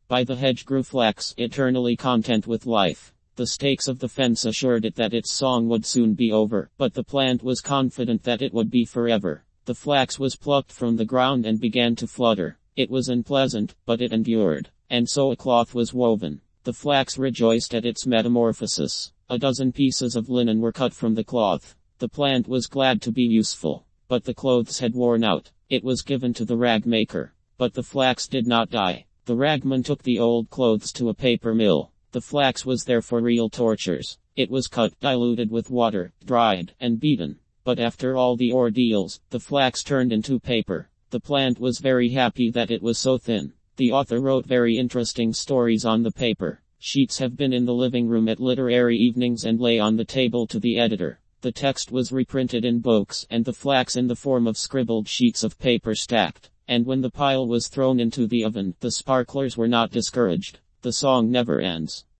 By the hedge grew flax, eternally content with life. The stakes of the fence assured it that its song would soon be over, but the plant was confident that it would be forever. The flax was plucked from the ground and began to flutter. It was unpleasant, but it endured. And so a cloth was woven. The flax rejoiced at its metamorphosis. A dozen pieces of linen were cut from the cloth. The plant was glad to be useful. But the clothes had worn out. It was given to the rag maker. But the flax did not die. The ragman took the old clothes to a paper mill. The flax was there for real tortures. It was cut, diluted with water, dried, and beaten. But after all the ordeals, the flax turned into paper. The plant was very happy that it was so thin. The author wrote very interesting stories on the paper. Sheets have been in the living room at literary evenings and lay on the table to the editor. The text was reprinted in books and the flax in the form of scribbled sheets of paper stacked. And when the pile was thrown into the oven, the sparklers were not discouraged. The song never ends.